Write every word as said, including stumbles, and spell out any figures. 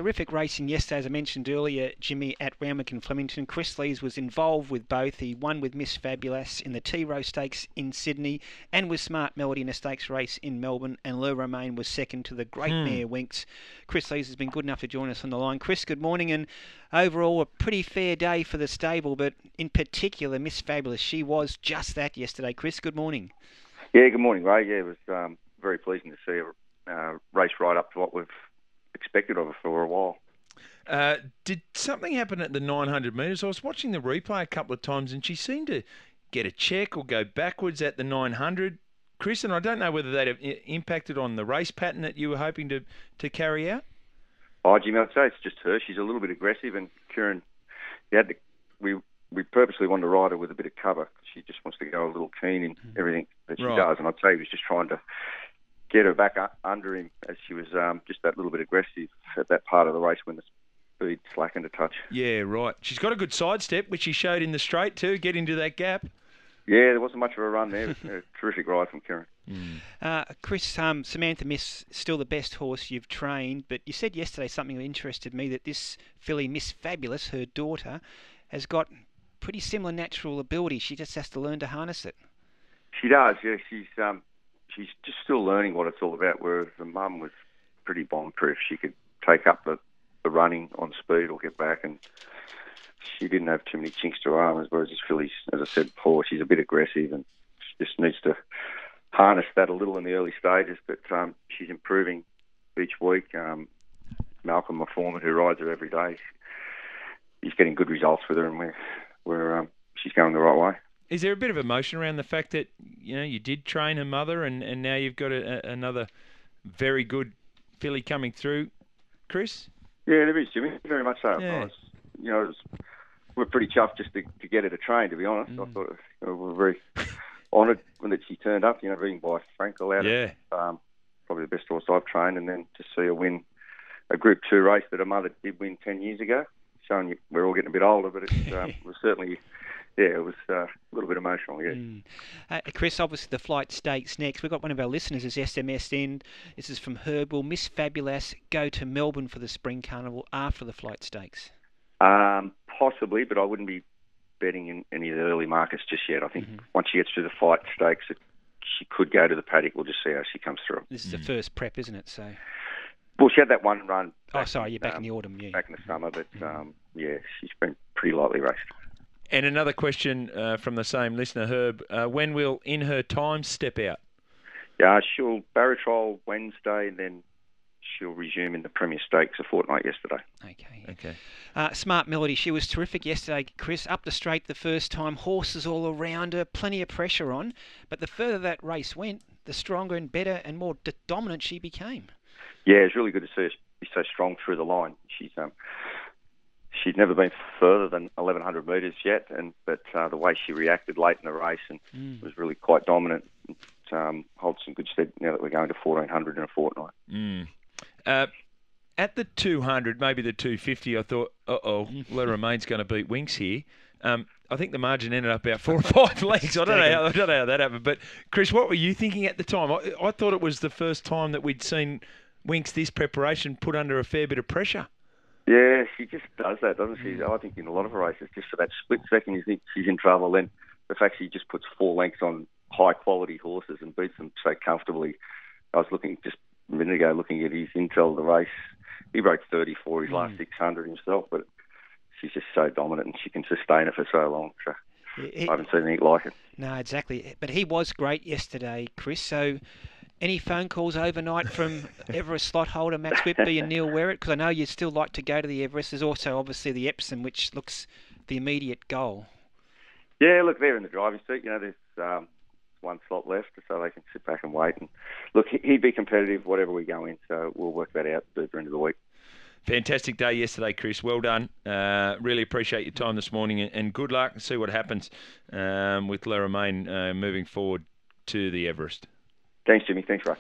terrific racing yesterday, as I mentioned earlier, Jimmy, at Randwick and Flemington. Chris Lees was involved with both. He won with Miss Fabulous in the T Row Stakes in Sydney and with Smart Melody in a stakes race in Melbourne, and Le Romain was second to the great Hmm. mare Winks. Chris Lees has been good enough to join us on the line. Chris, good morning, and overall a pretty fair day for the stable, but in particular Miss Fabulous, she was just that yesterday. Chris, good morning. Yeah, good morning, Ray. Yeah, it was um, very pleasing to see her uh, race right up to what we've expected of her for a while. Uh, did something happen at the nine hundred metres? I was watching the replay a couple of times and she seemed to get a check or go backwards at the nine hundred. Chris, and I don't know whether that impacted on the race pattern that you were hoping to, to carry out? Oh, Jimmy, I'd say it's just her. She's a little bit aggressive, and Kieran, we, had to, we, we purposely wanted to ride her with a bit of cover. She just wants to go a little keen in everything that she Right. does, and I'd say he was just trying to get her back up under him as she was um, just that little bit aggressive at that part of the race when the speed slackened a touch. Yeah, right. She's got a good sidestep, which she showed in the straight too, get into that gap. Yeah, there wasn't much of a run there. It was a terrific ride from Kieran. Mm. Uh, Chris, um, Samantha Miss, still the best horse you've trained, but you said yesterday something that interested me, that this filly, Miss Fabulous, her daughter, has got pretty similar natural ability. She just has to learn to harness it. She does, yeah. She's um, she's just still learning what it's all about, whereas the mum was pretty bomb-proof. She could take up the, the running on speed or get back, and she didn't have too many chinks to her arm, whereas this filly, as I said before, she's a bit aggressive and she just needs to harness that a little in the early stages, but um, she's improving each week. Um, Malcolm, my foreman, who rides her every day, he's getting good results with her, and we're, we're um, she's going the right way. Is there a bit of emotion around the fact that, you know, you did train her mother and, and now you've got a, a, another very good filly coming through, Chris? Yeah, there is, Jimmy, very much so. Yeah. I was, you know, it was, we're pretty chuffed just to, to get her to train, to be honest. Mm. I thought you know, we were very honoured when that she turned up, you know, being by Frankel out Yeah. of, um, probably the best horse I've trained, and then to see her win a Group two race that her mother did win ten years ago, showing you we're all getting a bit older, but it um, was certainly, yeah, it was uh, a little bit emotional, yeah. Mm. Uh, Chris, obviously the flight stakes next. We've got one of our listeners who's S M S'd in. This is from Herb. Will Miss Fabulous go to Melbourne for the Spring Carnival after the flight stakes? Um, possibly, but I wouldn't be betting in any of the early markets just yet. I think Mhm. once she gets through the flight stakes, it, she could go to the paddock. We'll just see how she comes through. This is Mm. the first prep, isn't it? So. Well, she had that one run. Oh, back sorry, in, you're back um, in the autumn, yeah. back in the summer, but um, yeah, she's been pretty lightly raced. And another question uh, from the same listener, Herb. Uh, when will In Her Time step out? Yeah, she'll barrow trial Wednesday, and then she'll resume in the Premier Stakes a fortnight yesterday. Okay. Okay. Uh, Smart Melody, she was terrific yesterday, Chris. Up the straight the first time, horses all around her, plenty of pressure on. But the further that race went, the stronger and better and more d- dominant she became. Yeah, it's really good to see her be so strong through the line. She's um, she'd never been further than eleven hundred metres yet, and but uh, the way she reacted late in the race and Mm. was really quite dominant. It, um, holds some good stead now that we're going to fourteen hundred in a fortnight. Mm. Uh, at the two hundred, maybe the two fifty, I thought, uh-oh, Le Romain's going to beat Winks here. Um, I think the margin ended up about four or five lengths. I don't know how, I don't know how that happened. But, Chris, what were you thinking at the time? I, I thought it was the first time that we'd seen Winks, this preparation, put under a fair bit of pressure. Yeah, she just does that, doesn't she? I think in a lot of her races, just for that split second you think she's in trouble, then the fact she just puts four lengths on high-quality horses and beats them so comfortably. I was looking just a minute ago, looking at his intel of the race. He broke thirty-four his last Mm. six hundred himself, but she's just so dominant and she can sustain it for so long. So He- I haven't seen anything like it. No, exactly. But he was great yesterday, Chris. So any phone calls overnight from Everest slot holder Max Whitby and Neil Werrett? Because I know you'd still like to go to the Everest. There's also obviously the Epsom, which looks the immediate goal. Yeah, look, they're in the driving seat. You know, there's um, one slot left, so they can sit back and wait. And look, he- he'd be competitive whatever we go in, so we'll work that out deeper into the week. Fantastic day yesterday, Chris. Well done. Uh, really appreciate your time this morning, and, and good luck and see what happens um, with Le Romain uh, moving forward to the Everest. Thanks, Jimmy. Thanks, Ray.